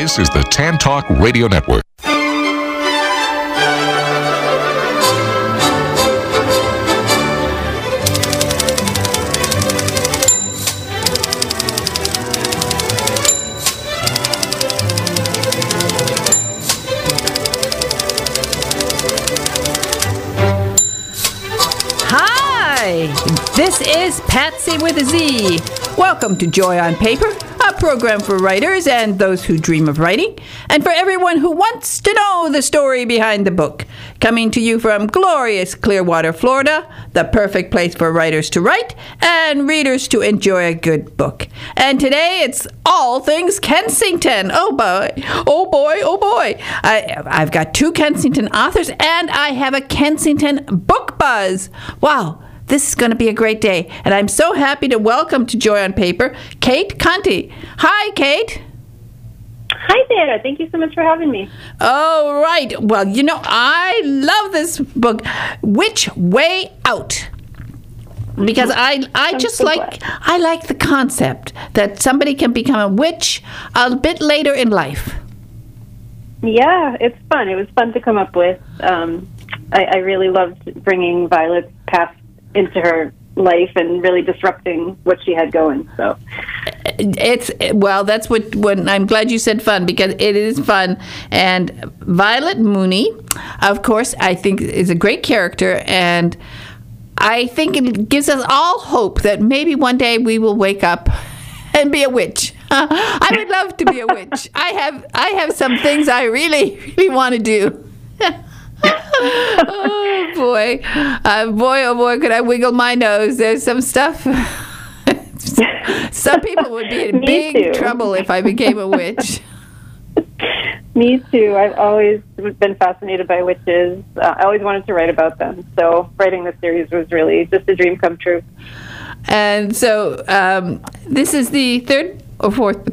This is the Tan Talk Radio Network. This is Patsy with a Z. Welcome to Joy on Paper, a program for writers and those who dream of writing, and for everyone who wants to know the story behind the book. Coming to you from glorious Clearwater, Florida, the perfect place for writers to write and readers to enjoy a good book. And today it's all things Kensington. Oh boy, oh boy, oh boy. I've got two Kensington authors and I have a Kensington book buzz. Wow. This is going to be a great day, and I'm so happy to welcome to Joy on Paper, Kate Conti. Hi, Kate. Hi there. Thank you so much for having me. Oh, right. Well, you know, I love this book, Which Way Out? Because I just so like the concept that somebody can become a witch a bit later in life. Yeah, it's fun. It was fun to come up with. I really loved bringing Violet's past into her life and really disrupting what she had going. So that's what I'm glad you said fun, because it is fun. And Violet Mooney, of course, I think is a great character, and I think it gives us all hope that maybe one day we will wake up and be a witch. I would love to be a witch. I have some things I really, really want to do. Oh boy, oh boy, could I wiggle my nose. There's some stuff. Some people would be in big trouble if I became a witch. Me too. I've always been fascinated by witches. I always wanted to write about them. So writing this series was really just a dream come true. And so this is the third book.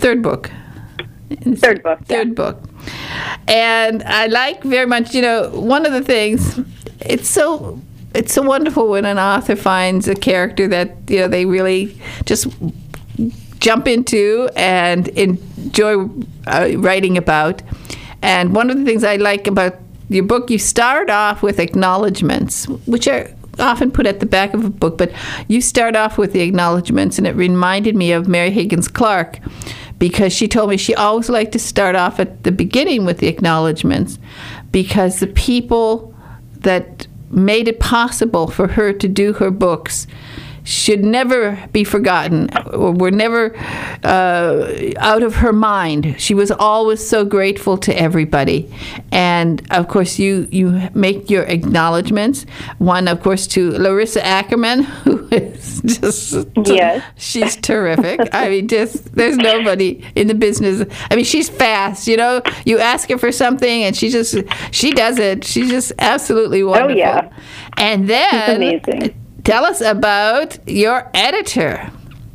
Third book. And I like very much, you know, one of the things, it's so wonderful when an author finds a character that, you know, they really just jump into and enjoy writing about. And one of the things I like about your book, you start off with acknowledgments, which are often put at the back of a book, but you start off with the acknowledgments, and it reminded me of Mary Higgins Clark, because she told me she always liked to start off at the beginning with the acknowledgments, because the people that made it possible for her to do her books should never be forgotten, or were never out of her mind. She was always so grateful to everybody. And of course you make your acknowledgments. One, of course, to Larissa Ackerman, who is just, yes, she's terrific. I mean, just there's nobody in the business. I mean, she's fast, you know. You ask her for something and she does it. She's just absolutely wonderful. Oh yeah. And then it's amazing. Tell us about your editor.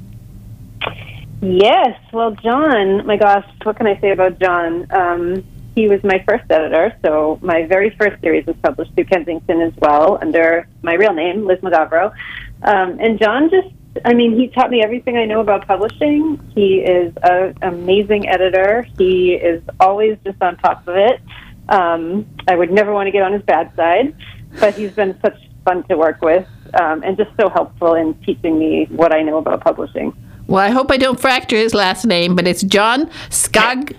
Yes. Well, John, my gosh, what can I say about John? He was my first editor, so my very first series was published through Kensington as well, under my real name, Liz Magavro. And John he taught me everything I know about publishing. He is an amazing editor. He is always just on top of it. I would never want to get on his bad side, but he's been such fun to work with. And just so helpful in teaching me what I know about publishing. Well, I hope I don't fracture his last name, but it's John I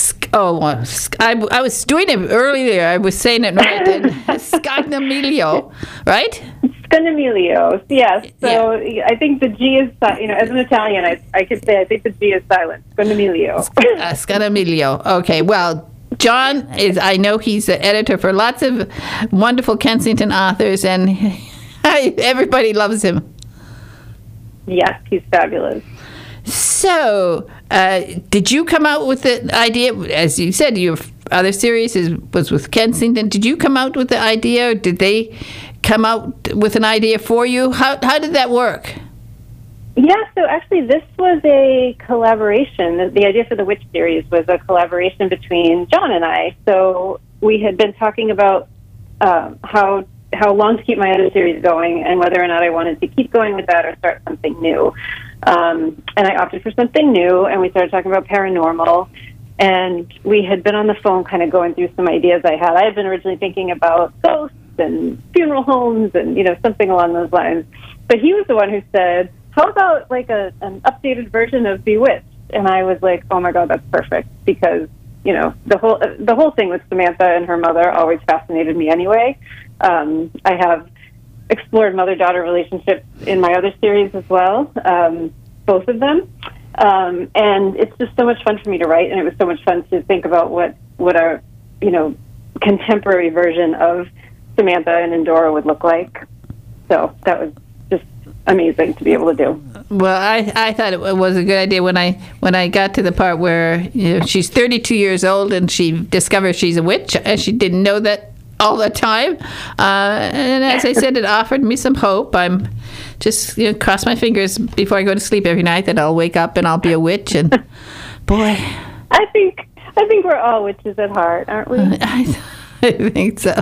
was doing it earlier. I was saying it right. Scagnamilio, right? Scagnamilio, yes. So yeah. I think the G is, as an Italian, I could say I think the G is silent. Scagnamilio. Scagnamilio. Okay, well, John I know he's the editor for lots of wonderful Kensington authors, and everybody loves him. Yes, he's fabulous. So, did you come out with the idea, as you said, your other series was with Kensington. Did you come out with the idea, or did they come out with an idea for you? How did that work? Yeah, so actually this was a collaboration. The idea for the Witch series was a collaboration between John and I. So we had been talking about how long to keep my other series going and whether or not I wanted to keep going with that or start something new. And I opted for something new, and we started talking about paranormal. And we had been on the phone kind of going through some ideas I had. I had been originally thinking about ghosts and funeral homes and, something along those lines. But he was the one who said, how about like an updated version of Bewitched? And I was like, oh my God, that's perfect. Because, the whole thing with Samantha and her mother always fascinated me anyway. I have explored mother-daughter relationships in my other series as well, both of them. And it's just so much fun for me to write, and it was so much fun to think about what our, contemporary version of Samantha and Endora would look like. So that was just amazing to be able to do. Well, I thought it was a good idea when I got to the part where she's 32 years old and she discovers she's a witch, and she didn't know that all the time. And as I said, it offered me some hope. I'm just cross my fingers before I go to sleep every night that I'll wake up and I'll be a witch. And boy, I think we're all witches at heart, aren't we? I think so.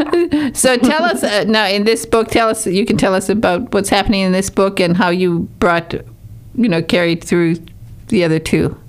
So tell us now in this book. You can tell us about what's happening in this book and how you brought, carried through the other two.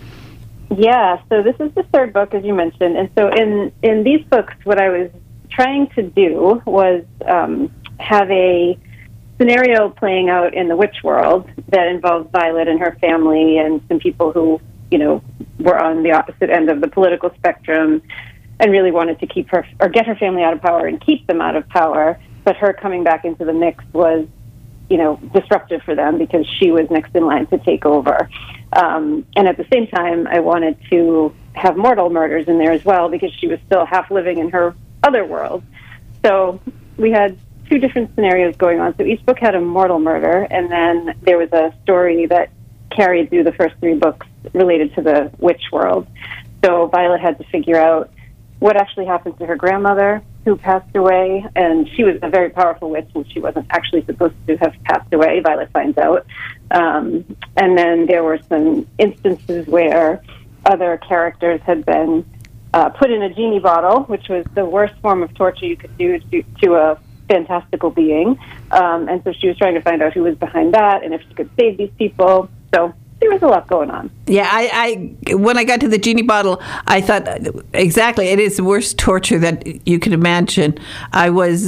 Yeah, so this is the third book, as you mentioned. And so in these books, what I was trying to do was have a scenario playing out in the witch world that involves Violet and her family and some people who, were on the opposite end of the political spectrum and really wanted to keep her or get her family out of power and keep them out of power. But her coming back into the mix was, disruptive for them because she was next in line to take over. And at the same time, I wanted to have mortal murders in there as well because she was still half living in her other world. So we had two different scenarios going on. So each book had a mortal murder, and then there was a story that carried through the first three books related to the witch world. So Violet had to figure out what actually happened to her grandmother, who passed away, and she was a very powerful witch, and she wasn't actually supposed to have passed away. Violet finds out. And then there were some instances where other characters had been put in a genie bottle, which was the worst form of torture you could do to a fantastical being. And so she was trying to find out who was behind that and if she could save these people. So there was a lot going on. Yeah, I when I got to the genie bottle, I thought, exactly, it is the worst torture that you could imagine. I was,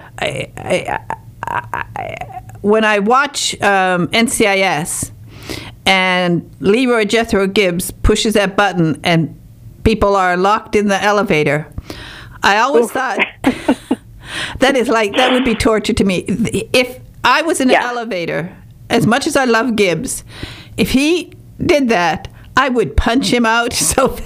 when I watch NCIS and Leroy Jethro Gibbs pushes that button and people are locked in the elevator, I always thought that would be torture to me. If I was in an elevator, as much as I love Gibbs, if he did that, I would punch him out so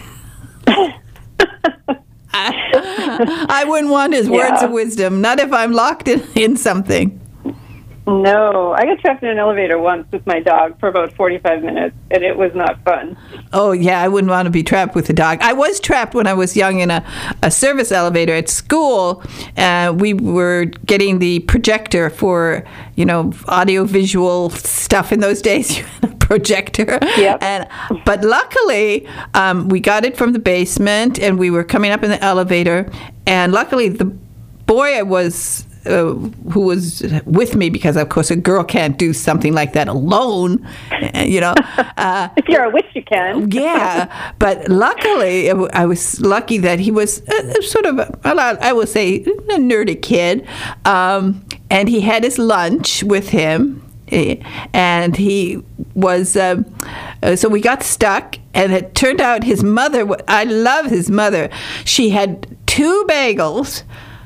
I wouldn't want his words of wisdom, not if I'm locked in something. No, I got trapped in an elevator once with my dog for about 45 minutes, and it was not fun. Oh, yeah, I wouldn't want to be trapped with a dog. I was trapped when I was young in a service elevator at school. We were getting the projector for, audio-visual stuff in those days. You had a projector. Yep. But luckily, we got it from the basement, and we were coming up in the elevator. And luckily, the boy I was... who was with me, because of course a girl can't do something like that alone, if you're a witch, you can. Yeah, but luckily I was lucky that he was sort of I will say a nerdy kid, and he had his lunch with him, and he was so we got stuck, and it turned out his mother, I love his mother, she had two bagels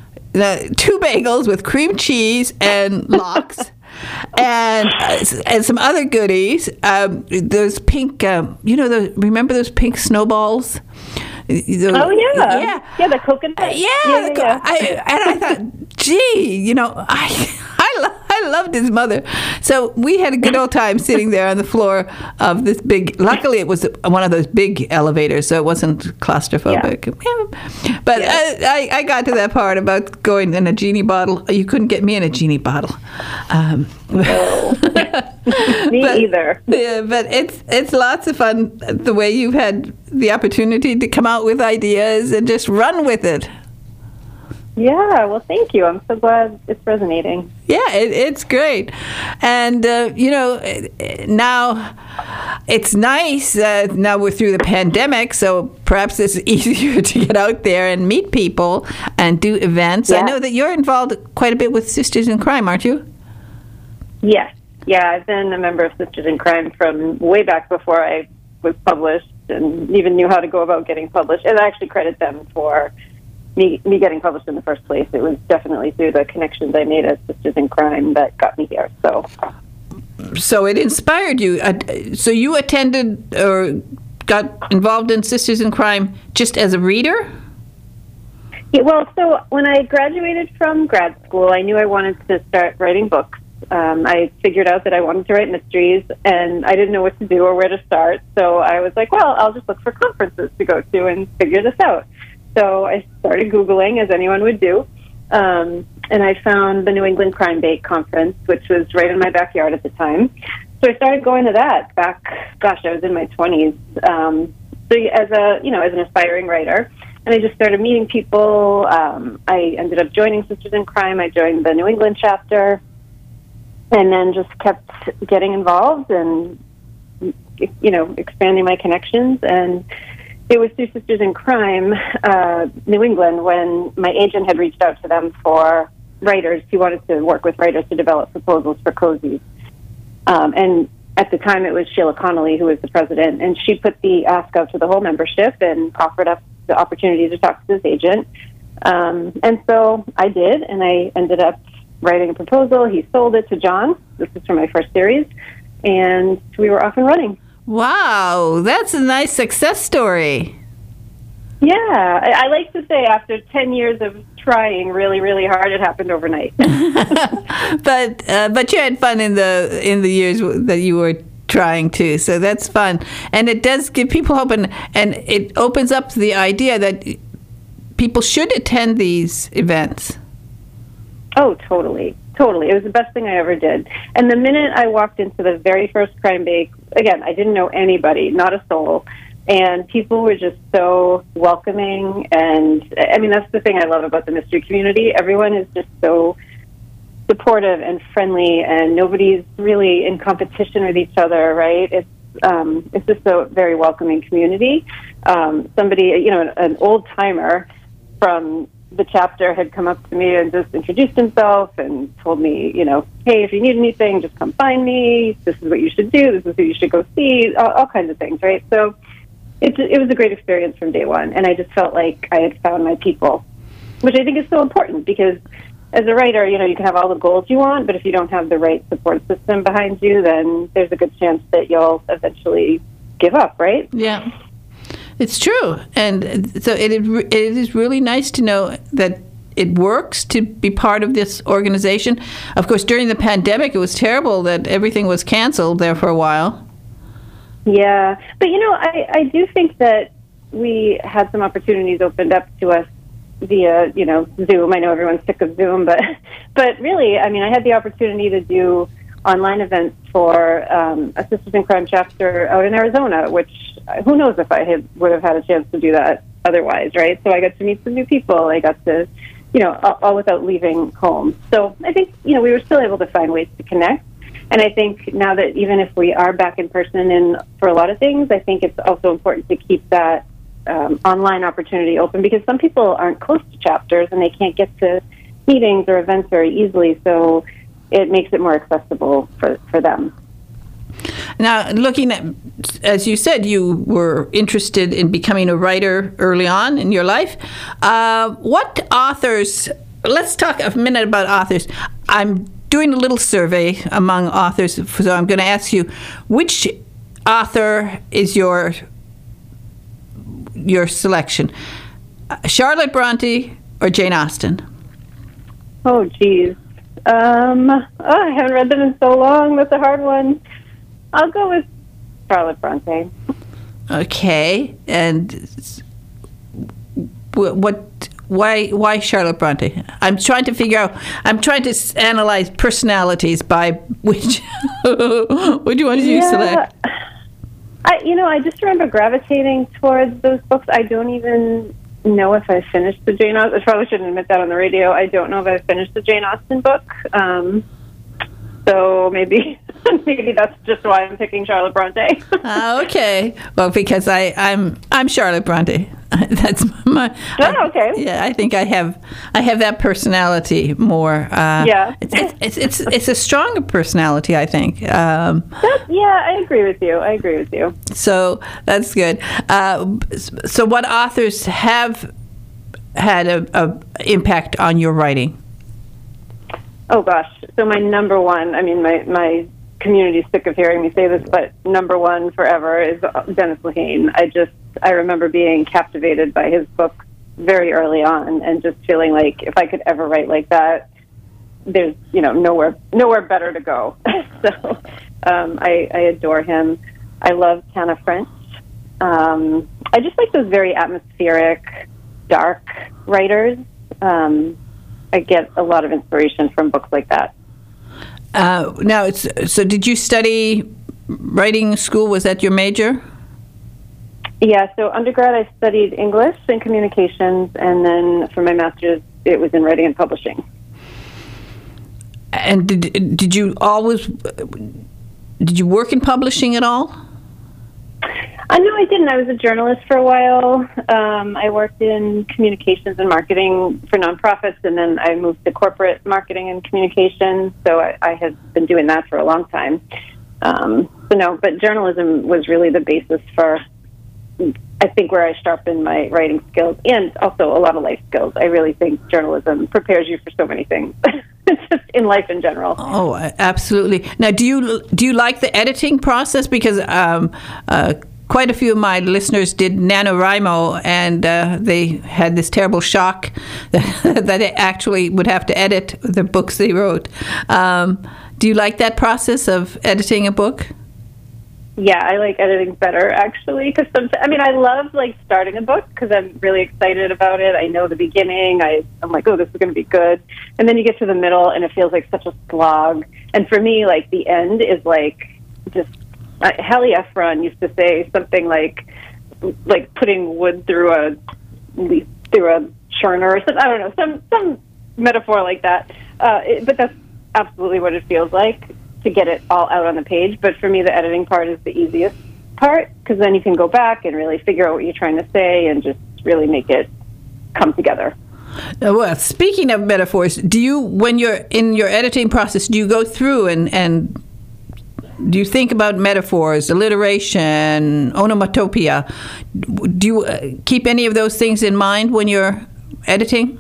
with cream cheese and lox, and some other goodies. Those pink, remember those pink snowballs? Yeah, the coconut. I thought, gee, I loved his mother. So we had a good old time sitting there on the floor of this big. Luckily, it was one of those big elevators, so it wasn't claustrophobic. Yeah. But I got to that part about going in a genie bottle. You couldn't get me in a genie bottle. No. Me either. Yeah, but it's lots of fun the way you've had the opportunity to come out with ideas and just run with it. Yeah, well, thank you. I'm so glad it's resonating. Yeah, it's great. And, now it's nice. Now we're through the pandemic, so perhaps it's easier to get out there and meet people and do events. Yeah. I know that you're involved quite a bit with Sisters in Crime, aren't you? Yes. Yeah, I've been a member of Sisters in Crime from way back before I was published and even knew how to go about getting published. And I actually credit them for me getting published in the first place. It was definitely through the connections I made at Sisters in Crime that got me here. So it inspired you. So you attended or got involved in Sisters in Crime just as a reader? Yeah, well, so when I graduated from grad school, I knew I wanted to start writing books. I figured out that I wanted to write mysteries, and I didn't know what to do or where to start. So I was like, well, I'll just look for conferences to go to and figure this out. So I started Googling, as anyone would do, and I found the New England Crime Bake Conference, which was right in my backyard at the time. So I started going to that back, I was in my 20s. So as an aspiring writer, and I just started meeting people. I ended up joining Sisters in Crime. I joined the New England chapter, and then just kept getting involved and, expanding my connections. And it was through Sisters in Crime, New England, when my agent had reached out to them for writers. He wanted to work with writers to develop proposals for cozies. And at the time, it was Sheila Connolly who was the president, and she put the ask out to the whole membership and offered up the opportunity to talk to this agent. And so I did, and I ended up writing a proposal. He sold it to John. This is for my first series, and we were off and running. Wow, that's a nice success story. Yeah, I like to say after 10 years of trying really, really hard, it happened overnight. But you had fun in the years that you were trying to, so that's fun. And it does give people hope, and it opens up the idea that people should attend these events. Oh, totally. It was the best thing I ever did. And the minute I walked into the very first Crime Bake, again, I didn't know anybody, not a soul. And people were just so welcoming. And, I mean, that's the thing I love about the mystery community. Everyone is just so supportive and friendly, and nobody's really in competition with each other, right? It's just a very welcoming community. Somebody, an old-timer from the chapter had come up to me and just introduced himself and told me, hey, if you need anything, just come find me. This is what you should do. This is who you should go see. All kinds of things, right? So it was a great experience from day one, and I just felt like I had found my people, which I think is so important because as a writer, you can have all the goals you want, but if you don't have the right support system behind you, then there's a good chance that you'll eventually give up, right? Yeah. It's true, and so it is really nice to know that it works to be part of this organization. Of course, during the pandemic, it was terrible that everything was canceled there for a while. Yeah, but I do think that we had some opportunities opened up to us via Zoom. I know everyone's sick of Zoom, but really, I mean, I had the opportunity to do online events for a Sisters in Crime chapter out in Arizona, which who knows if I would have had a chance to do that otherwise, right? So I got to meet some new people. I got to, all without leaving home. So I think, we were still able to find ways to connect. And I think now that even if we are back in person and for a lot of things, I think it's also important to keep that online opportunity open because some people aren't close to chapters and they can't get to meetings or events very easily. So it makes it more accessible for them. Now, looking at, as you said, you were interested in becoming a writer early on in your life. What authors, let's talk a minute about authors. I'm doing a little survey among authors, so I'm going to ask you, which author is your selection? Charlotte Bronte or Jane Austen? Oh, geez. I haven't read them in so long. That's a hard one. I'll go with Charlotte Bronte. Okay, and why Charlotte Bronte? I'm trying to figure out. I'm trying to analyze personalities by which one do you select? I just remember gravitating towards those books. I don't even know if I finished the Jane Austen. I probably shouldn't admit that on the radio. I don't know if I finished the Jane Austen book. So maybe that's just why I'm picking Charlotte Bronte. Okay. Well, because I'm Charlotte Bronte. That's my. Oh, okay. Yeah, I think I have that personality more. Yeah. It's a stronger personality, I think. Yeah, I agree with you. So that's good. So what authors have had a impact on your writing? Oh gosh. So my number one, I mean, my community's sick of hearing me say this, but number one forever is Dennis Lehane. I remember being captivated by his book very early on and just feeling like if I could ever write like that, there's, nowhere better to go. So I adore him. I love Tana French. I just like those very atmospheric, dark writers. I get a lot of inspiration from books like that. Now, so did you study writing school? Was that your major? Yeah, so undergrad I studied English and communications, and then for my master's it was in writing and publishing. And did you work in publishing at all? No, I didn't. I was a journalist for a while. I worked in communications and marketing for nonprofits, and then I moved to corporate marketing and communications. So I had been doing that for a long time. But journalism was really the basis for, I think, where I sharpened my writing skills and also a lot of life skills. I really think journalism prepares you for so many things, just in life in general. Oh, absolutely. Now, do you like the editing process? Because quite a few of my listeners did NaNoWriMo, and they had this terrible shock that they actually would have to edit the books they wrote. Do you like that process of editing a book? Yeah, I like editing better, actually, because I love starting a book because I'm really excited about it. I know the beginning. I'm like, oh, this is going to be good. And then you get to the middle, and it feels like such a slog. And for me, the end is just Hallie Efron used to say something like putting wood through a churner or something. I don't know, some metaphor like that. But that's absolutely what it feels like to get it all out on the page. But for me, the editing part is the easiest part because then you can go back and really figure out what you're trying to say and just really make it come together. Well, speaking of metaphors, when you're in your editing process, do you go through and do you think about metaphors, alliteration, onomatopoeia? Do you keep any of those things in mind when you're editing?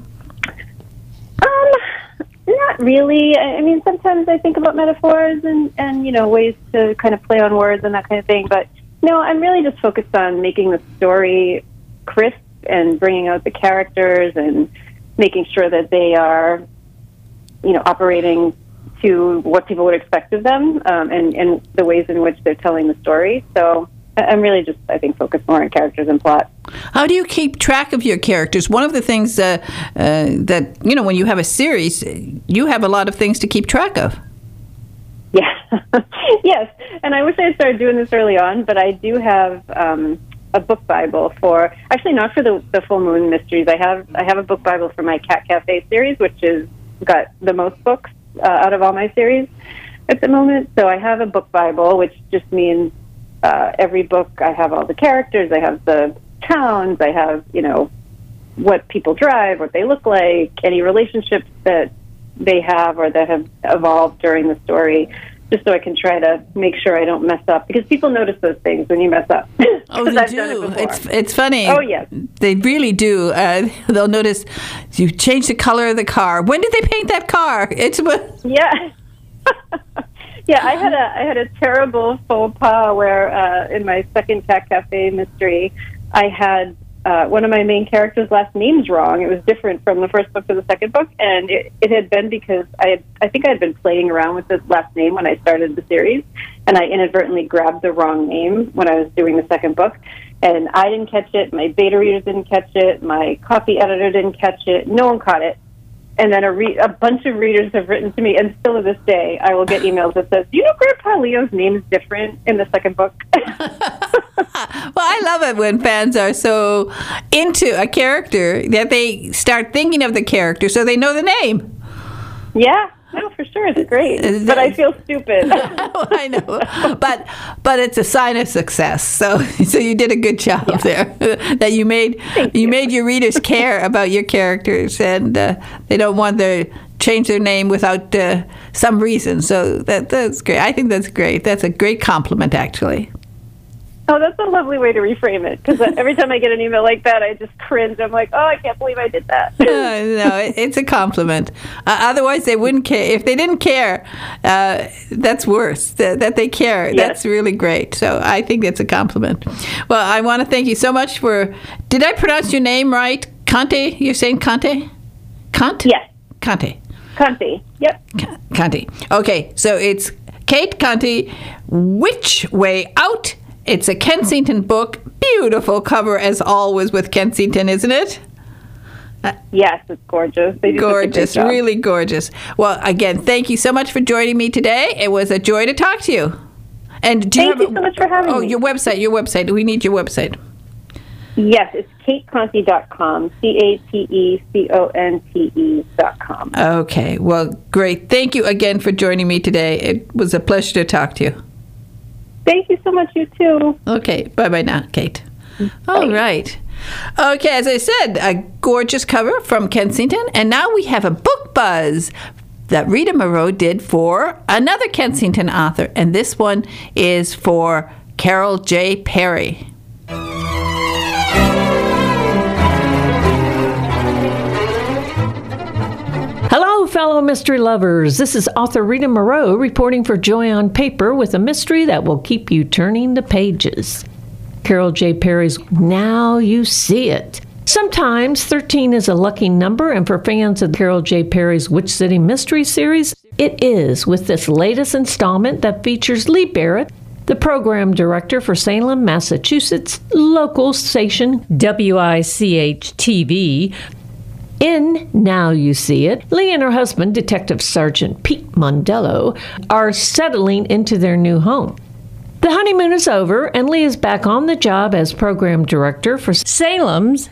Not really. I mean, sometimes I think about metaphors and ways to kind of play on words and that kind of thing. But no, I'm really just focused on making the story crisp and bringing out the characters and making sure that they are, operating to what people would expect of them and the ways in which they're telling the story. So I'm really just, I think, focused more on characters and plot. How do you keep track of your characters? One of the things that when you have a series, you have a lot of things to keep track of. Yeah. Yes. And I wish I had started doing this early on, but I do have a book Bible for, actually not for the Full Moon Mysteries. I have a book Bible for my Cat Cafe series, which is got the most books out of all my series at the moment. So I have a book Bible, which just means every book I have all the characters, I have the towns, I have, what people drive, what they look like, any relationships that they have or that have evolved during the story, just so I can try to make sure I don't mess up. Because people notice those things when you mess up. Oh, they do. It's funny. Oh, yes. They really do. They'll notice you changed the color of the car. When did they paint that car? Yeah. Yeah, I had a terrible faux pas where in my second Cat Cafe mystery, I had one of my main characters' last names wrong. It was different from the first book to the second book, and it had been because I think I had been playing around with the last name when I started the series, and I inadvertently grabbed the wrong name when I was doing the second book, and I didn't catch it, my beta readers didn't catch it, my copy editor didn't catch it, no one caught it. And then a bunch of readers have written to me, and still to this day, I will get emails that says, "Do you know Grandpa Leo's name is different in the second book?" I love it when fans are so into a character that they start thinking of the character so they know the name. Yeah. No, for sure, it's great, but I feel stupid. I know, but it's a sign of success. So you did a good job there. That you made your readers care about your characters, and they don't want to change their name without some reason. So that's great. I think that's great. That's a great compliment, actually. Oh, that's a lovely way to reframe it, because every time I get an email like that, I just cringe. I'm like, oh, I can't believe I did that. No, it's a compliment. Otherwise, they wouldn't care. If they didn't care, that's worse. That they care, yes. That's really great. So I think that's a compliment. Well, I want to thank you so much for... Did I pronounce your name right? Conte? You're saying Conte? Conte? Yes. Conte. Conte, yep. Conte. Okay, so it's Kate Conte, Which Way Out? It's a Kensington book. Beautiful cover, as always, with Kensington, isn't it? Yes, it's gorgeous. They do gorgeous, really gorgeous. Well, again, thank you so much for joining me today. It was a joy to talk to you. And thank you so much for having me. Oh, your website. We need your website. Yes, it's kateconte.com, CATECONTE.com. Okay, well, great. Thank you again for joining me today. It was a pleasure to talk to you. Thank you so much, you too. Okay, bye-bye now, Kate. All right. Okay, as I said, a gorgeous cover from Kensington, and now we have a book buzz that Rita Moreau did for another Kensington author, and this one is for Carol J. Perry. Hello, fellow mystery lovers. This is author Rita Moreau reporting for Joy on Paper with a mystery that will keep you turning the pages. Carol J. Perry's Now You See It. Sometimes 13 is a lucky number, and for fans of Carol J. Perry's Witch City Mystery series, it is with this latest installment that features Lee Barrett, the program director for Salem, Massachusetts, local station WICH-TV. In Now You See It, Lee and her husband, Detective Sergeant Pete Mondello, are settling into their new home. The honeymoon is over, and Lee is back on the job as program director for Salem's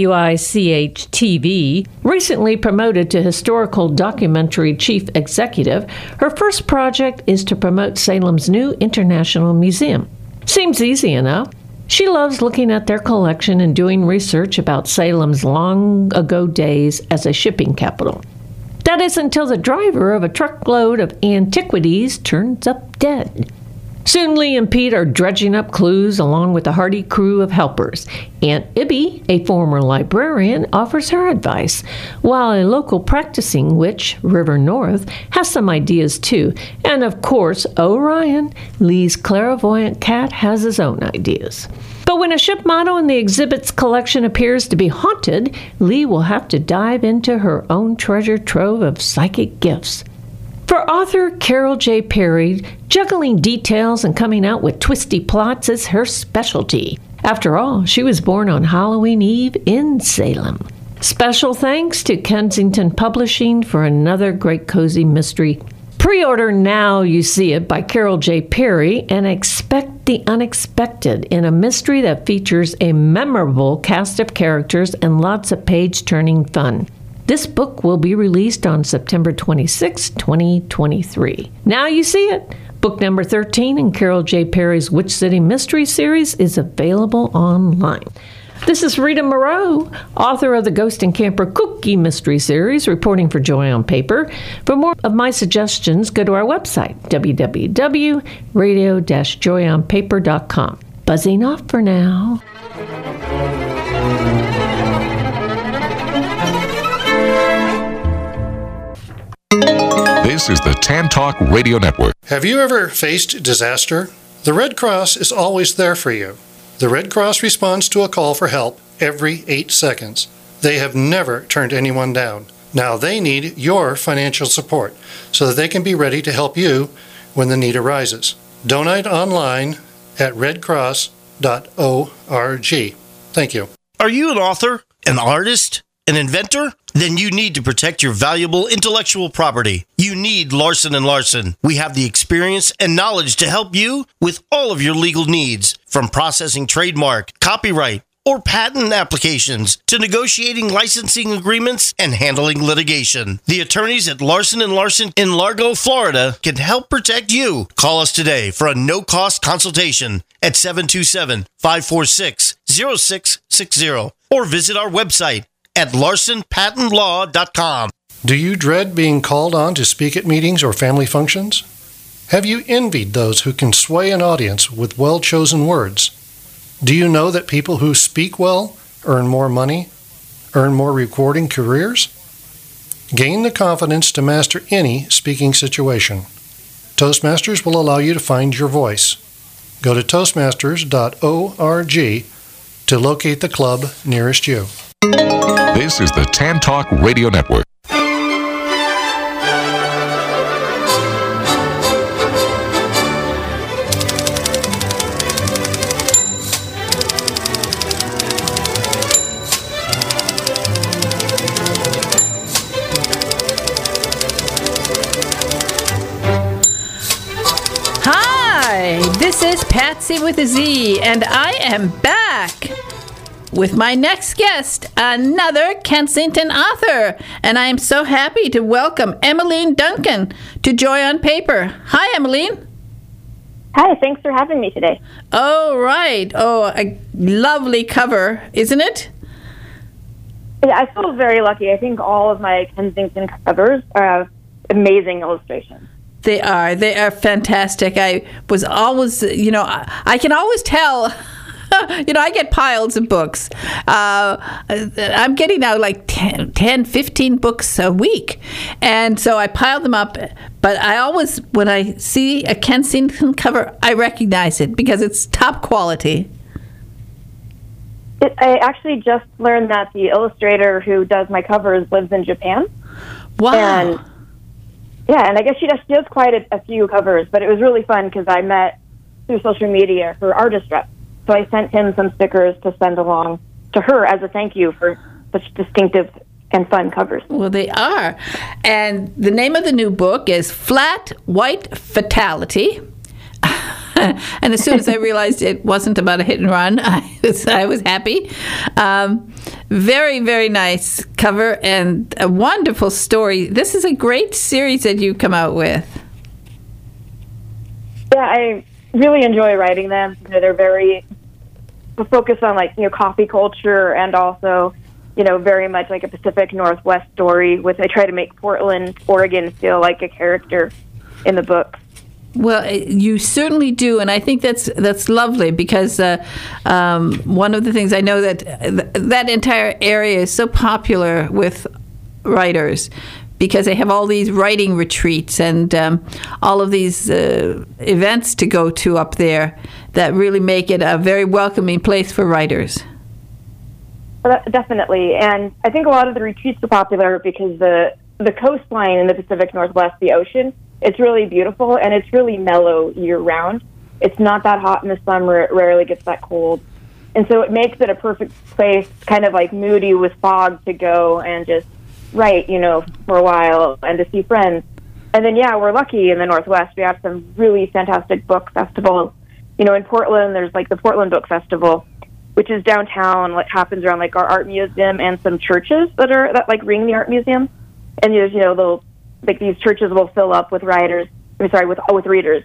WICH-TV. Recently promoted to historical documentary chief executive, her first project is to promote Salem's new International Museum. Seems easy enough. She loves looking at their collection and doing research about Salem's long-ago days as a shipping capital. That is until the driver of a truckload of antiquities turns up dead. Soon Lee and Pete are dredging up clues along with a hearty crew of helpers. Aunt Ibby, a former librarian, offers her advice, while a local practicing witch, River North, has some ideas too. And of course, Orion, Lee's clairvoyant cat, has his own ideas. But when a ship motto in the exhibit's collection appears to be haunted, Lee will have to dive into her own treasure trove of psychic gifts. For author Carol J. Perry, juggling details and coming out with twisty plots is her specialty. After all, she was born on Halloween Eve in Salem. Special thanks to Kensington Publishing for another great cozy mystery. Pre-order Now You See It by Carol J. Perry and expect the unexpected in a mystery that features a memorable cast of characters and lots of page-turning fun. This book will be released on September 26, 2023. Now You See It. Book number 13 in Carol J. Perry's Witch City Mystery series is available online. This is Rita Moreau, author of the Ghost and Camper Cookie Mystery series, reporting for Joy on Paper. For more of my suggestions, go to our website, www.radio-joyonpaper.com. Buzzing off for now. This is the Tan Talk Radio Network. Have you ever faced disaster? The Red Cross is always there for you. The Red Cross responds to a call for help every 8 seconds. They have never turned anyone down. Now they need your financial support so that they can be ready to help you when the need arises. Donate online at redcross.org. Thank you. Are you an author, an artist, An inventor? Then you need to protect your valuable intellectual property. You need Larson & Larson. We have the experience and knowledge to help you with all of your legal needs, from processing trademark, copyright, or patent applications to negotiating licensing agreements and handling litigation. The attorneys at Larson & Larson in Largo, Florida can help protect you. Call us today for a no-cost consultation at 727-546-0660 or visit our website at larsonpatentlaw.com. Do you dread being called on to speak at meetings or family functions? Have you envied those who can sway an audience with well-chosen words? Do you know that people who speak well earn more money, earn more recording careers? Gain the confidence to master any speaking situation. Toastmasters will allow you to find your voice. Go to toastmasters.org to locate the club nearest you. This is the Tan Talk Radio Network. This is Patsy with a Z, and I am back with my next guest, another Kensington author. And I am so happy to welcome Emmeline Duncan to Joy on Paper. Hi, Emmeline. Hi, thanks for having me today. Oh, right. Oh, a lovely cover, isn't it? Yeah, I feel very lucky. I think all of my Kensington covers are amazing illustrations. They are fantastic. I was always, I can always tell, I get piles of books. I'm getting now like 10, 15 books a week. And so I pile them up. But I always, when I see a Kensington cover, I recognize it because it's top quality. I actually just learned that the illustrator who does my covers lives in Japan. Wow. And I guess she does quite a few covers, but it was really fun because I met through social media her artist rep. So I sent him some stickers to send along to her as a thank you for such distinctive and fun covers. Well, they are. And the name of the new book is Flat White Fatality. And as soon as I realized it wasn't about a hit and run, I was happy. Very, very nice cover and a wonderful story. This is a great series that you come out with. Yeah, I really enjoy writing them. They're very focused on coffee culture and also very much like a Pacific Northwest story. I try to make Portland, Oregon feel like a character in the book. Well, you certainly do, and I think that's lovely because one of the things I know that entire area is so popular with writers because they have all these writing retreats and all of these events to go to up there that really make it a very welcoming place for writers. Well, definitely, and I think a lot of the retreats are popular because the coastline in the Pacific Northwest, the ocean, it's really beautiful, and it's really mellow year-round. It's not that hot in the summer. It rarely gets that cold. And so it makes it a perfect place, kind of like moody with fog, to go and just write, for a while and to see friends. And then, we're lucky in the Northwest. We have some really fantastic book festivals. In Portland, there's the Portland Book Festival, which is downtown, happens around our art museum and some churches that ring the art museum. And there's, these churches will fill up with writers. with readers.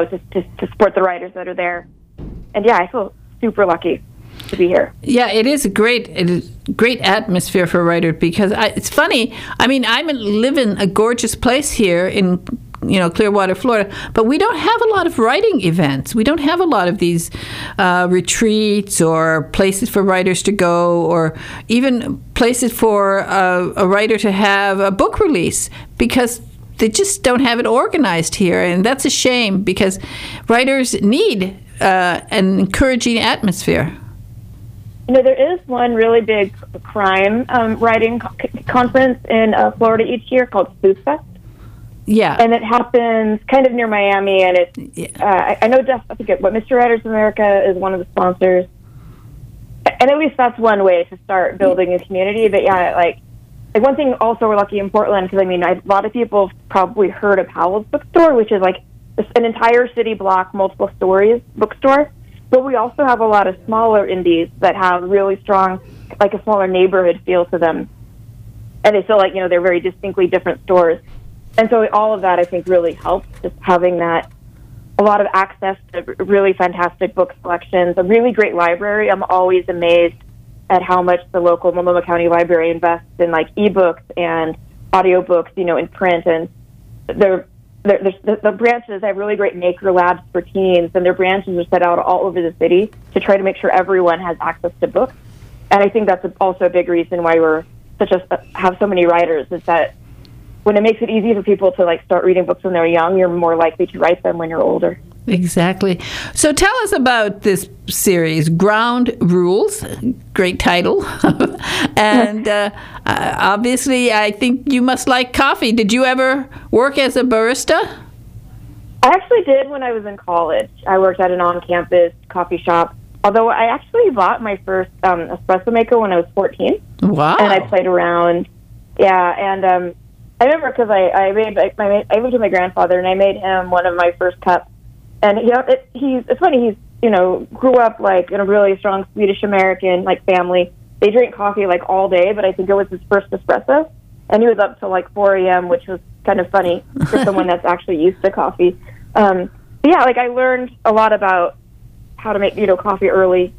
To support the writers that are there. And I feel super lucky to be here. Yeah, it is a great atmosphere for a writer because it's funny. I mean, I live in a gorgeous place here in Clearwater, Florida, but we don't have a lot of writing events. We don't have a lot of these retreats or places for writers to go, or even places for a writer to have a book release because they just don't have it organized here, and that's a shame because writers need an encouraging atmosphere. There is one really big crime writing conference in Florida each year called Spook Fest. Yeah. And it happens kind of near Miami, and it's, I know I forget what, Mr. Writers America is one of the sponsors. And at least that's one way to start building a community. But yeah, like one thing also we're lucky in Portland, because I mean, a lot of people have probably heard of Howell's Bookstore, which is like an entire city block, multiple stories bookstore. But we also have a lot of smaller indies that have really strong, like a smaller neighborhood feel to them. And they feel like, you know, they're very distinctly different stores. And so all of that, I think, really helps, just having that, a lot of access to really fantastic book selections, a really great library. I'm always amazed at how much the local Multnomah County Library invests in, like, ebooks and audiobooks, you know, in print. And the branches have really great maker labs for teens, and their branches are set out all over the city to try to make sure everyone has access to books. And I think that's also a big reason why we're have so many writers, is that when it makes it easy for people to like start reading books when they're young, you're more likely to write them when you're older. Exactly. So tell us about this series, Ground Rules. Great title. And obviously, I think you must like coffee. Did you ever work as a barista? I actually did when I was in college. I worked at an on-campus coffee shop, although I actually bought my first espresso maker when I was 14. Wow. And I played around. Yeah, and I remember because I lived with my grandfather, and I made him one of my first cups. And you know, it's funny. He's, you know, grew up like in a really strong Swedish American like family. They drink coffee like all day, but I think it was his first espresso, and he was up till like 4 a.m., which was kind of funny for someone that's actually used to coffee. But yeah, like I learned a lot about how to make, you know, coffee early.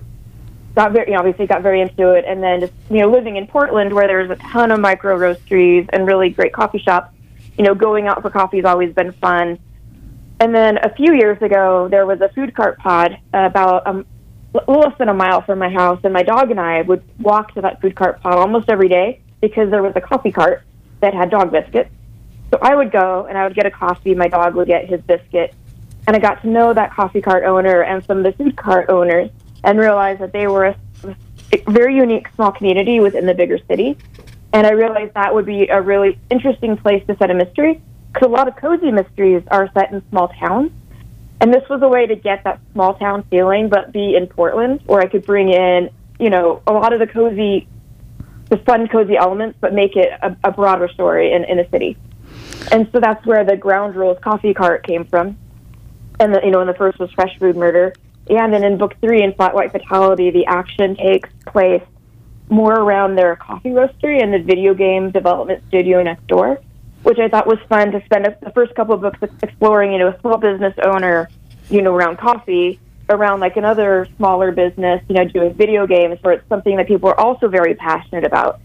Obviously got very into it, and then just, you know, living in Portland where there's a ton of micro roasteries and really great coffee shops, you know, going out for coffee has always been fun. And then a few years ago, there was a food cart pod about a little less than a mile from my house, and my dog and I would walk to that food cart pod almost every day because there was a coffee cart that had dog biscuits. So I would go and I would get a coffee, my dog would get his biscuit, and I got to know that coffee cart owner and some of the food cart owners, and realized that they were a very unique small community within the bigger city. And I realized that would be a really interesting place to set a mystery, because a lot of cozy mysteries are set in small towns. And this was a way to get that small town feeling, but be in Portland, where I could bring in, you know, a lot of the fun cozy elements, but make it a broader story in a city. And so that's where the Ground Rules coffee cart came from. And the first was Fresh Food Murder. And then in book 3, in Flat White Fatality, the action takes place more around their coffee roastery and the video game development studio next door, which I thought was fun to spend the first couple of books exploring, you know, a small business owner, you know, around coffee, around like another smaller business, you know, doing video games, where it's something that people are also very passionate about,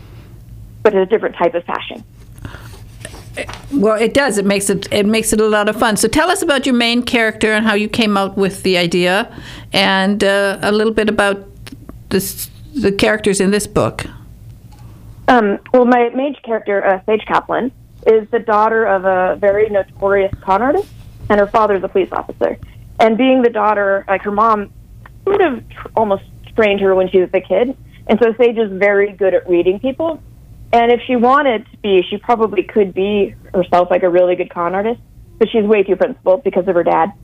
but it's a different type of passion. Well, it does. It makes it a lot of fun. So tell us about your main character and how you came out with the idea, and a little bit about the characters in this book. Well, my main character, Sage Kaplan, is the daughter of a very notorious con artist, and her father's a police officer. And being the daughter, like her mom sort of almost trained her when she was a kid, and so Sage is very good at reading people. And if she wanted to be, she probably could be herself like a really good con artist, but she's way too principled because of her dad.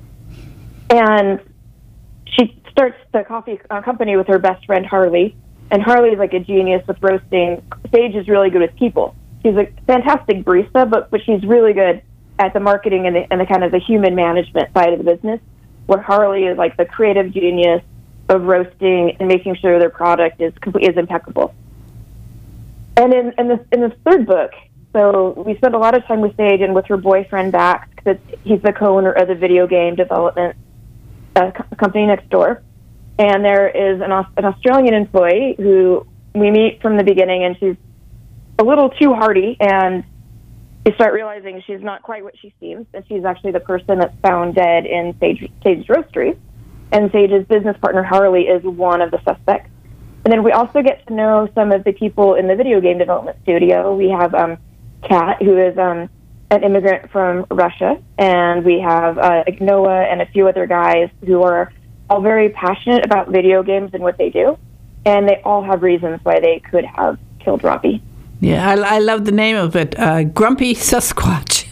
And she starts the coffee company with her best friend, Harley. And Harley is like a genius with roasting. Sage is really good with people. She's a fantastic barista, but she's really good at the marketing and the kind of the human management side of the business, where Harley is like the creative genius of roasting and making sure their product is impeccable. And in this third book, so we spend a lot of time with Sage and with her boyfriend Bax, because he's the co-owner of the video game development company next door. And there is an Australian employee who we meet from the beginning, and she's a little too hardy, and you start realizing she's not quite what she seems, and she's actually the person that's found dead in Sage's roastery. And Sage's business partner, Harley, is one of the suspects. And then we also get to know some of the people in the video game development studio. We have Kat, who is an immigrant from Russia, and we have Noah and a few other guys who are all very passionate about video games and what they do, and they all have reasons why they could have killed Robbie. Yeah, I love the name of it, Grumpy Sasquatch.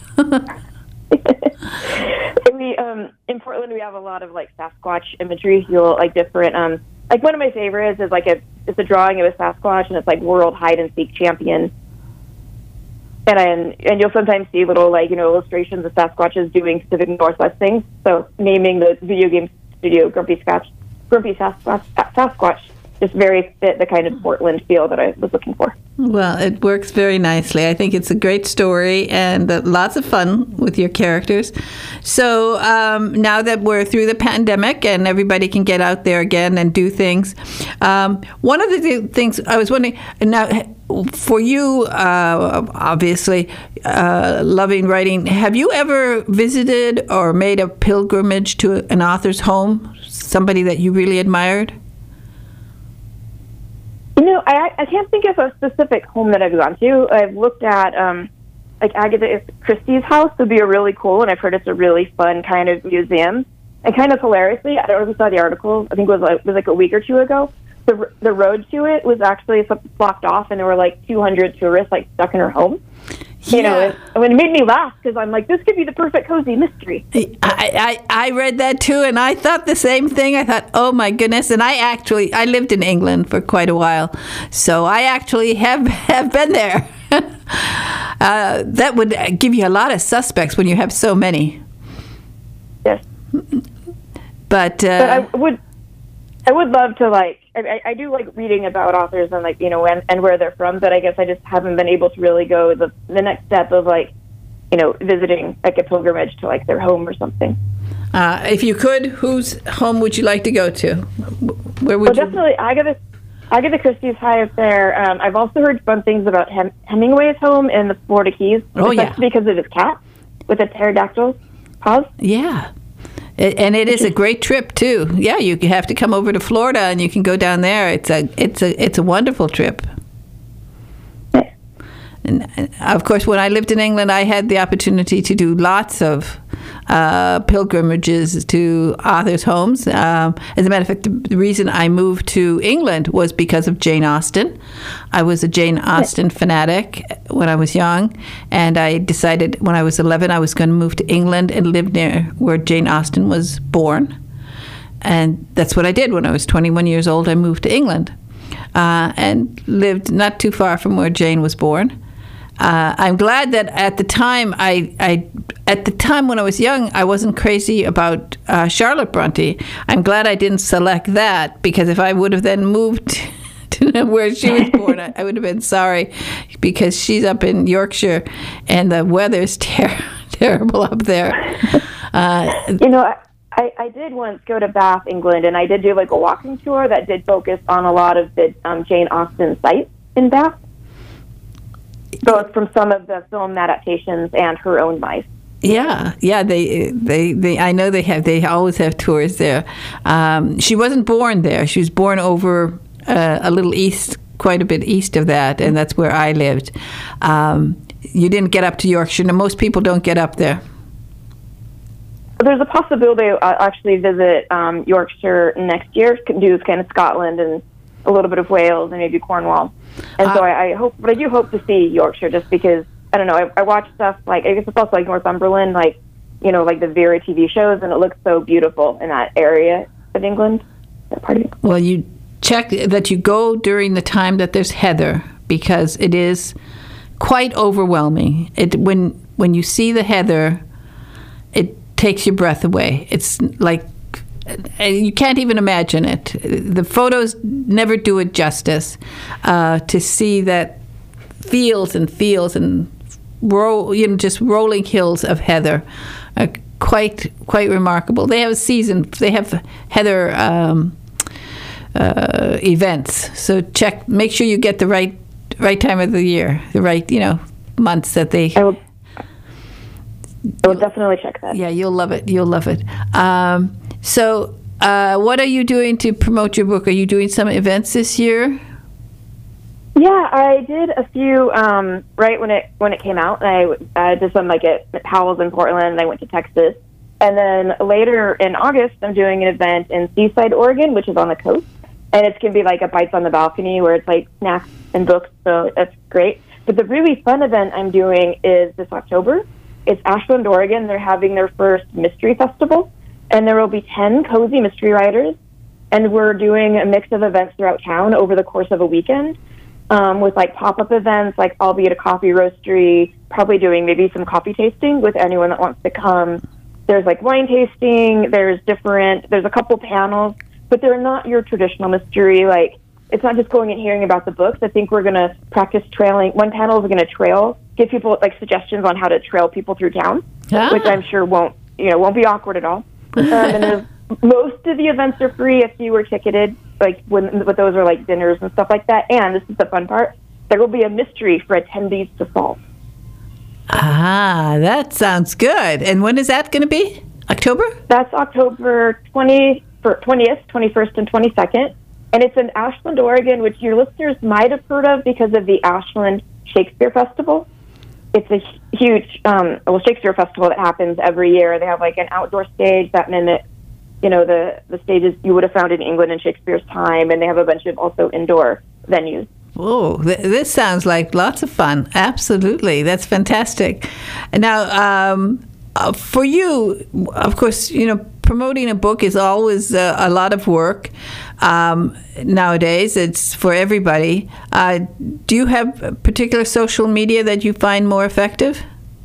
In Portland, we have a lot of like Sasquatch imagery. You'll like different like one of my favorites is like it's a drawing of a Sasquatch, and it's like world hide and seek champion. And you'll sometimes see little illustrations of Sasquatches doing Pacific Northwest things. So naming the video game studio Grumpy Sasquatch just very fit the kind of Portland feel that I was looking for. Well, it works very nicely. I think it's a great story and lots of fun with your characters. So now that we're through the pandemic and everybody can get out there again and do things, one of the things I was wondering, now for you, obviously, loving writing, have you ever visited or made a pilgrimage to an author's home, somebody that you really admired? I can't think of a specific home that I've gone to. I've looked at, like Agatha Christie's house would be a really cool, and I've heard it's a really fun kind of museum. And kind of hilariously, I don't know if you saw the article, I think it was like a week or two ago, the road to it was actually blocked off, and there were like 200 tourists like stuck in her home. Yeah. It made me laugh because I'm like, this could be the perfect cozy mystery. I read that too, and I thought the same thing. I thought, oh my goodness! And I lived in England for quite a while, so I actually have been there. That would give you a lot of suspects when you have so many. Yes. But I would love to I do like reading about authors and and where they're from, but I guess I just haven't been able to really go the next step of visiting like a pilgrimage to like their home or something. If you could, whose home would you like to go to? Where would you? Definitely Agatha Christie's high up there. I've also heard fun things about Hemingway's home in the Florida Keys. Oh, yeah. Because of his cat with a pterodactyl paws. Yeah. And it is a great trip too. Yeah, you have to come over to Florida, and you can go down there. It's a wonderful trip. And of course, when I lived in England, I had the opportunity to do lots of pilgrimages to authors' homes. As a matter of fact, the reason I moved to England was because of Jane Austen. I was a Jane Austen fanatic when I was young, and I decided when I was 11 I was going to move to England and live near where Jane Austen was born. And that's what I did. When I was 21 years old, I moved to England and lived not too far from where Jane was born. I'm glad that at the time, at the time when I was young, I wasn't crazy about Charlotte Bronte. I'm glad I didn't select that, because if I would have then moved to where she was born, I would have been sorry, because she's up in Yorkshire, and the weather's terrible up there. I did once go to Bath, England, and I did do like a walking tour that did focus on a lot of the Jane Austen sites in Bath. Both from some of the film adaptations and her own life. Yeah. They I know they always have tours there. She wasn't born there. She was born over a little east, quite a bit east of that, and that's where I lived. You didn't get up to Yorkshire. No, most people don't get up there. There's a possibility I'll actually visit Yorkshire next year. Do kind of Scotland and a little bit of Wales and maybe Cornwall. And so I do hope to see Yorkshire, just because, I don't know, I watch stuff like, I guess it's also like Northumberland, like the Vera TV shows, and it looks so beautiful in that area of England, that part of England. Well, you check that you go during the time that there's heather, because it is quite overwhelming. When you see the heather, it takes your breath away. It's like, you can't even imagine it. The photos never do it justice. To see that fields and just rolling hills of heather are quite remarkable. They have a season. They have heather events. So make sure you get the right time of the year, the right months that they. I will definitely check that. Yeah, you'll love it. So, what are you doing to promote your book? Are you doing some events this year? Yeah, I did a few right when it came out. I did some at Howells in Portland, and I went to Texas. And then later in August, I'm doing an event in Seaside, Oregon, which is on the coast. And it's going to be like a Bites on the Balcony, where it's like snacks and books, so that's great. But the really fun event I'm doing is this October. It's Ashland, Oregon. They're having their first mystery festival. And there will be 10 cozy mystery writers and we're doing a mix of events throughout town over the course of a weekend, with like pop-up events. Like I'll be at a coffee roastery, probably doing maybe some coffee tasting with anyone that wants to come. There's like wine tasting. There's a couple panels, but they're not your traditional mystery. Like it's not just going and hearing about the books. I think we're going to practice trailing. One panel is going to give people like suggestions on how to trail people through town, which I'm sure won't be awkward at all. And most of the events are free if you were ticketed, like but those are like dinners and stuff like that. And this is the fun part: there will be a mystery for attendees to solve. Ah, that sounds good. And when is that going to be? October? That's October 20th, 21st, and 22nd. And it's in Ashland, Oregon, which your listeners might have heard of because of the Ashland Shakespeare Festival. It's a huge Shakespeare festival that happens every year. They have like an outdoor stage that mimics, the stages you would have found in England in Shakespeare's time, and they have a bunch of also indoor venues. Oh, this sounds like lots of fun. Absolutely. That's fantastic. Now, for you, of course, promoting a book is always a lot of work. Nowadays, it's for everybody. Do you have a particular social media that you find more effective?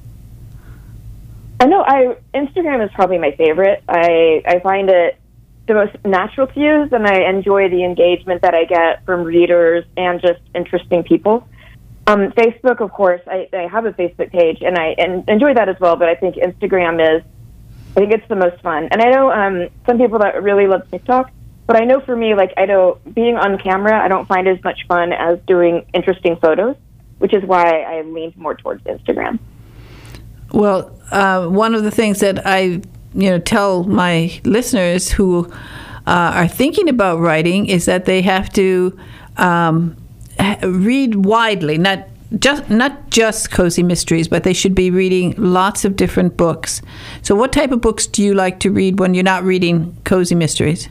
I know Instagram is probably my favorite. I find it the most natural to use, and I enjoy the engagement that I get from readers and just interesting people. Facebook, of course, I have a Facebook page, and I enjoy that as well, but I think Instagram it's the most fun. And I know some people that really love TikTok, but I know for me, being on camera, I don't find as much fun as doing interesting photos, which is why I leaned more towards Instagram. Well, one of the things that I tell my listeners who are thinking about writing is that they have to read widely, not just cozy mysteries, but they should be reading lots of different books. So what type of books do you like to read when you're not reading cozy mysteries?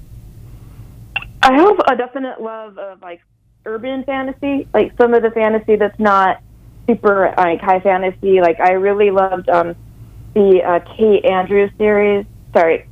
I have a definite love of urban fantasy, some of the fantasy that's not super high fantasy. I really loved the Kate Andrews series. Sorry,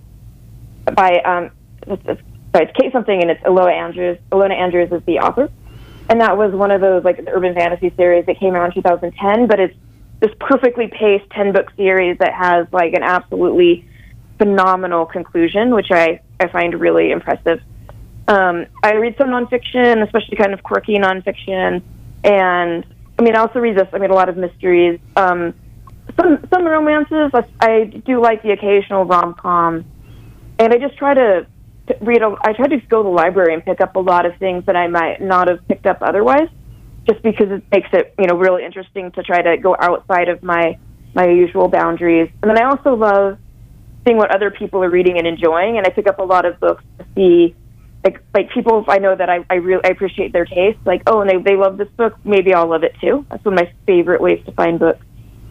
it's Kate something, and it's Ilona Andrews. Ilona Andrews is the author, and that was one of those the urban fantasy series that came out in 2010. But it's this perfectly paced 10-book series that has an absolutely phenomenal conclusion, which I find really impressive. I read some nonfiction, especially kind of quirky nonfiction, and I also read this. I read a lot of mysteries. Some romances. I do like the occasional rom-com, and I just try to read. I try to go to the library and pick up a lot of things that I might not have picked up otherwise, just because it makes it really interesting to try to go outside of my usual boundaries. And then I also love seeing what other people are reading and enjoying, and I pick up a lot of books to see people I know that I really appreciate their taste. And they love this book, maybe I'll love it too. That's one of my favorite ways to find books.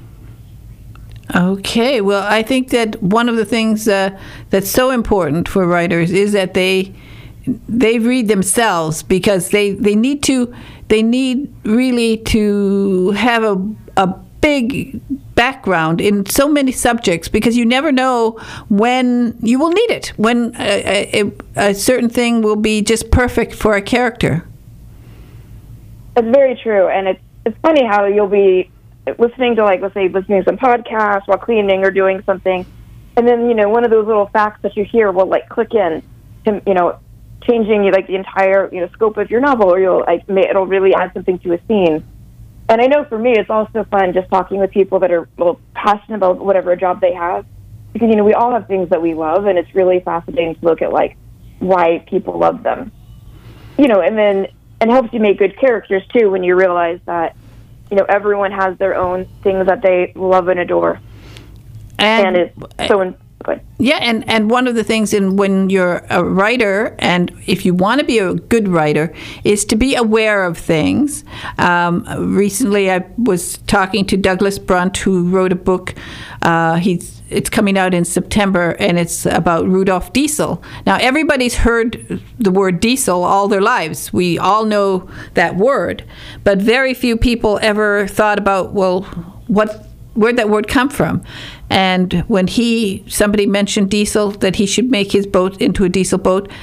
Okay, well, I think that one of the things that's so important for writers is that they read themselves, because they need really to have a big background in so many subjects, because you never know when you will need it, when a certain thing will be just perfect for a character. It's very true, and it's funny how you'll be listening to listening to some podcasts while cleaning or doing something, and then one of those little facts that you hear will click in to changing the entire scope of your novel, or it'll really add something to a scene. And I know for me, it's also fun just talking with people that are passionate about whatever job they have, because we all have things that we love, and it's really fascinating to look at why people love them. And then it helps you make good characters too when you realize that everyone has their own things that they love and adore, and it's so good. Yeah, and one of the things when you're a writer, and if you want to be a good writer, is to be aware of things. Recently, I was talking to Douglas Brunt, who wrote a book. It's coming out in September, and it's about Rudolf Diesel. Now, everybody's heard the word diesel all their lives. We all know that word, but very few people ever thought about, where'd that word come from? And when somebody mentioned diesel, that he should make his boat into a diesel boat,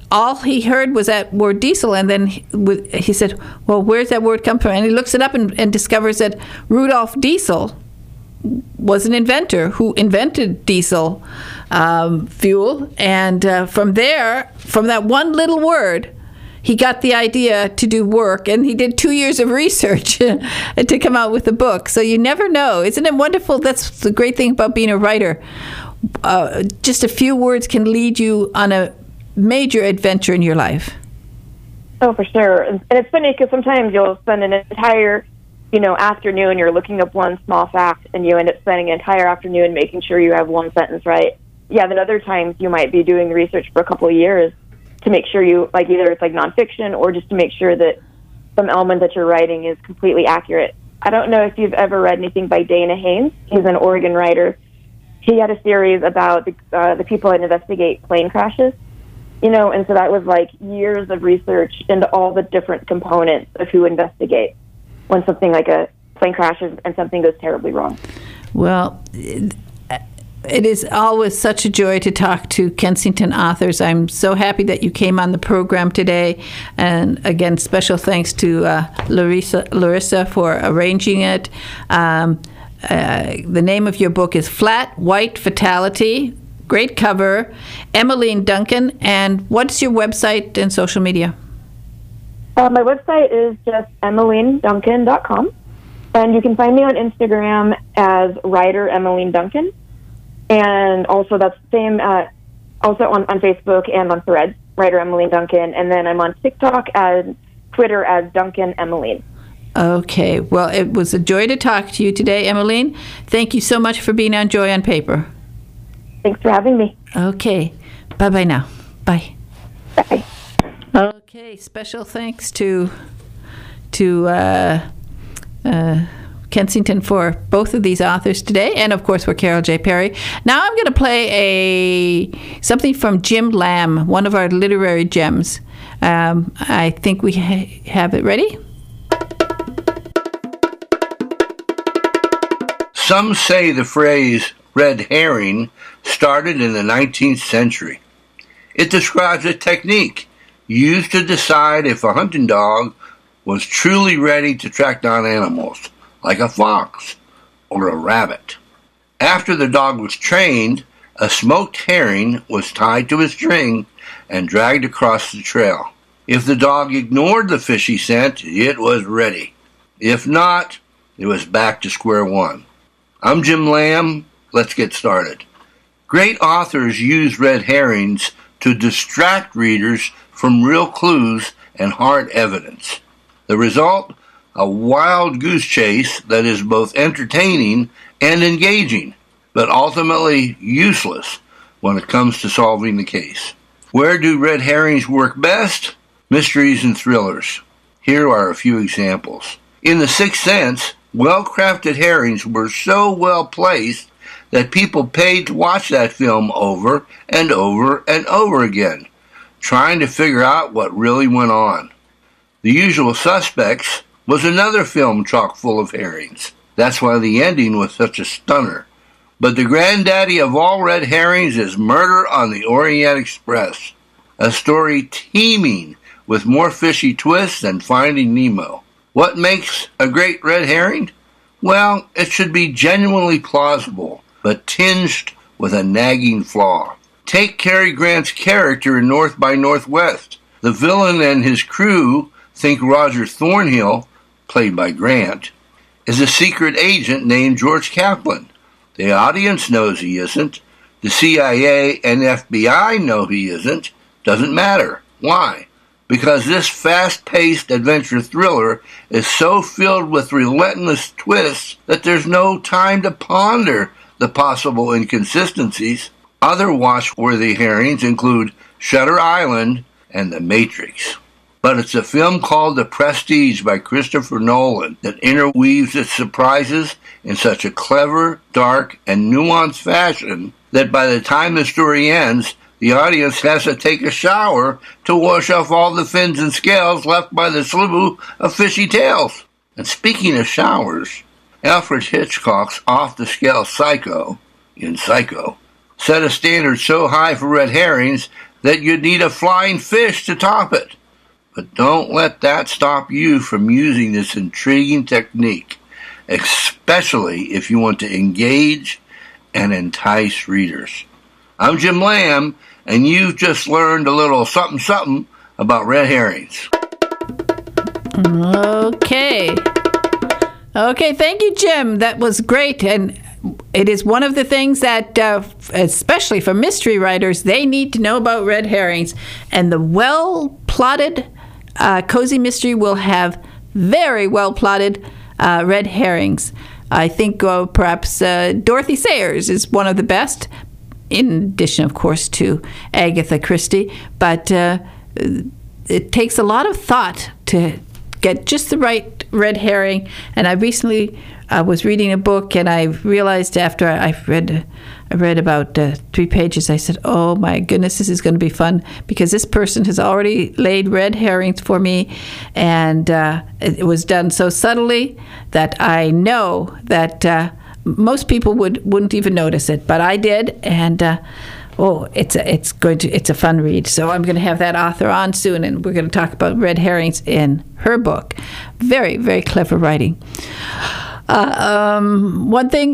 all he heard was that word diesel, and then he said, well, where's that word come from? And he looks it up and discovers that Rudolf Diesel was an inventor who invented diesel fuel, and from that one little word, he got the idea to do work, and he did 2 years of research to come out with the book. So you never know. Isn't it wonderful? That's the great thing about being a writer. Just a few words can lead you on a major adventure in your life. Oh, for sure. And it's funny because sometimes you'll spend an entire, afternoon, you're looking up one small fact, and you end up spending an entire afternoon making sure you have one sentence right. Yeah, then other times you might be doing research for a couple of years to make sure you, either it's nonfiction or just to make sure that some element that you're writing is completely accurate. I don't know if you've ever read anything by Dana Haynes. He's an Oregon writer. He had a series about the people that investigate plane crashes. And so that was years of research into all the different components of who investigates when something like a plane crashes and something goes terribly wrong. Well, it is always such a joy to talk to Kensington authors. I'm so happy that you came on the program today. And again, special thanks to Larissa for arranging it. The name of your book is Flat White Fatality. Great cover. Emmeline Duncan. And what's your website and social media? My website is just emmelineduncan.com. And you can find me on Instagram as writer Emmeline Duncan. And also that's the same, also on Facebook and on Threads, writer Emmeline Duncan. And then I'm on TikTok and Twitter as Duncan Emmeline. Okay. Well, it was a joy to talk to you today, Emmeline. Thank you so much for being on Joy on Paper. Thanks for having me. Okay. Bye-bye now. Bye. Bye. Okay. Special thanks to Kensington for both of these authors today, and of course for Carol J. Perry. Now I'm going to play something from Jim Lamb, one of our literary gems. I think we have it ready. Some say the phrase red herring started in the 19th century. It describes a technique used to decide if a hunting dog was truly ready to track down animals, like a fox or a rabbit. After the dog was trained, a smoked herring was tied to a string and dragged across the trail. If the dog ignored the fishy scent, it was ready. If not, it was back to square one. I'm Jim Lamb. Let's get started. Great authors use red herrings to distract readers from real clues and hard evidence. The result? A wild goose chase that is both entertaining and engaging, but ultimately useless when it comes to solving the case. Where do red herrings work best? Mysteries and thrillers. Here are a few examples. In The Sixth Sense, well-crafted herrings were so well placed that people paid to watch that film over and over and over again, trying to figure out what really went on. The Usual Suspects was another film chock full of herrings. That's why the ending was such a stunner. But the granddaddy of all red herrings is Murder on the Orient Express, a story teeming with more fishy twists than Finding Nemo. What makes a great red herring? Well, it should be genuinely plausible, but tinged with a nagging flaw. Take Cary Grant's character in North by Northwest. The villain and his crew think Roger Thornhill, played by Grant, is a secret agent named George Kaplan. The audience knows he isn't. The CIA and FBI know he isn't. Doesn't matter. Why? Because this fast-paced adventure thriller is so filled with relentless twists that there's no time to ponder the possible inconsistencies. Other watch-worthy herrings include Shutter Island and The Matrix. But it's a film called The Prestige by Christopher Nolan that interweaves its surprises in such a clever, dark, and nuanced fashion that by the time the story ends, the audience has to take a shower to wash off all the fins and scales left by the slew of fishy tails. And speaking of showers, Alfred Hitchcock's off-the-scale Psycho, in Psycho, set a standard so high for red herrings that you'd need a flying fish to top it. But don't let that stop you from using this intriguing technique, especially if you want to engage and entice readers. I'm Jim Lamb, and you've just learned a little something about red herrings. Okay, thank you, Jim. That was great, and it is one of the things that, especially for mystery writers, they need to know about red herrings. And the well-plotted cozy mystery will have very well-plotted red herrings. I think perhaps Dorothy Sayers is one of the best, in addition, of course, to Agatha Christie. But it takes a lot of thought to get just the right red herring. And I recently was reading a book, and I realized after I read about 3 pages, I said, oh my goodness, this is going to be fun, because this person has already laid red herrings for me, and it was done so subtly that I know that most people wouldn't even notice it, but I did, and it's a fun read. So I'm going to have that author on soon, and we're going to talk about red herrings in her book. Very, very clever writing. One thing,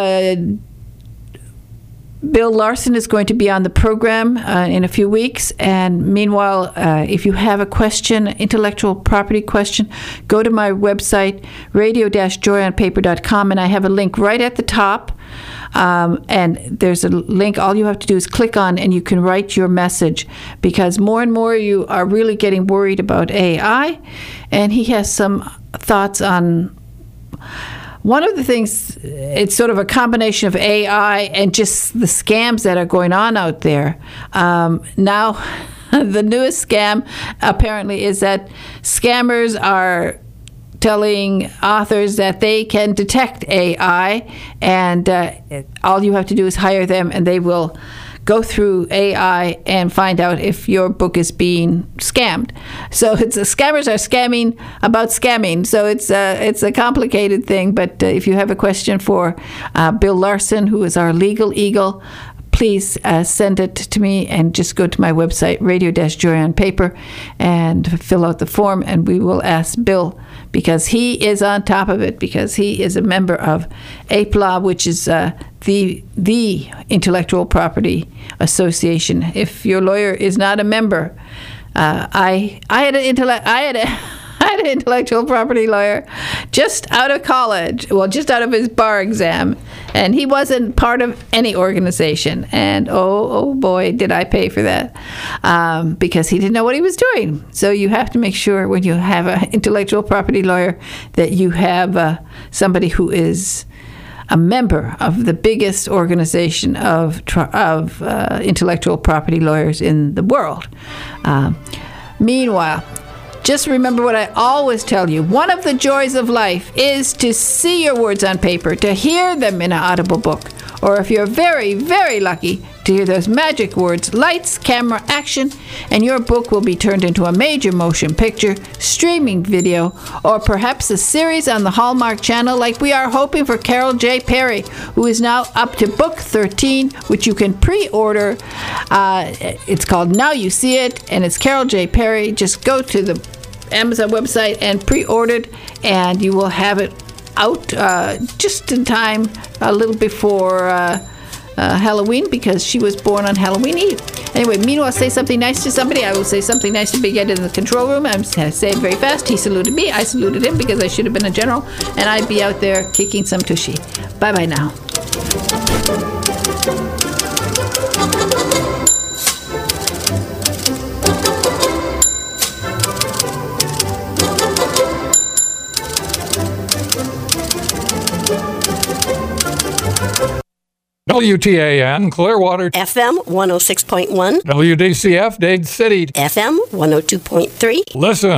Bill Larson is going to be on the program in a few weeks. And meanwhile, if you have a question, intellectual property question, go to my website, radio-joyonpaper.com, and I have a link right at the top. And there's a link. All you have to do is click on, and you can write your message, because more and more you are really getting worried about AI. And he has some thoughts on one of the things. It's sort of a combination of AI and just the scams that are going on out there. Now, the newest scam apparently is that scammers are telling authors that they can detect AI, and all you have to do is hire them, and they will go through AI and find out if your book is being scammed. So scammers are scamming about scamming. So it's a complicated thing. But if you have a question for Bill Larson, who is our legal eagle, please send it to me, and just go to my website, Radio-Joy on Paper, and fill out the form, and we will ask Bill, because he is on top of it, because he is a member of APLA, which is the Intellectual Property Association. If your lawyer is not a member, I had an intellectual property lawyer just out of college, just out of his bar exam, and he wasn't part of any organization. And oh boy, did I pay for that, because he didn't know what he was doing. So you have to make sure when you have an intellectual property lawyer that you have somebody who is a member of the biggest organization of intellectual property lawyers in the world. Meanwhile, just remember what I always tell you. One of the joys of life is to see your words on paper, to hear them in an audible book, or if you're very, very lucky, to hear those magic words, lights, camera, action, and your book will be turned into a major motion picture, streaming video, or perhaps a series on the Hallmark Channel, like we are hoping for Carol J. Perry, who is now up to book 13, which you can pre-order. It's called Now You See It, and it's Carol J. Perry. Just go to the Amazon website and pre-order it, and you will have it out just in time, a little before Halloween, because she was born on Halloween Eve. Anyway, meanwhile, say something nice to somebody. I will say something nice to Big Ed in the control room. I'm going to say it very fast. He saluted me. I saluted him, because I should have been a general, and I'd be out there kicking some tushy. Bye-bye now. WTAN Clearwater, FM 106.1, WDCF Dade City, FM 102.3. Listen.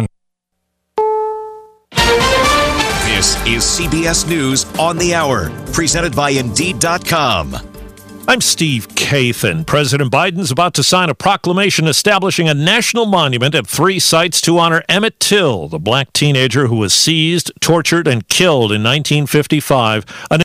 This is CBS News on the Hour, presented by Indeed.com. I'm Steve Kathan. President Biden's about to sign a proclamation establishing a national monument at 3 sites to honor Emmett Till, the black teenager who was seized, tortured, and killed in 1955.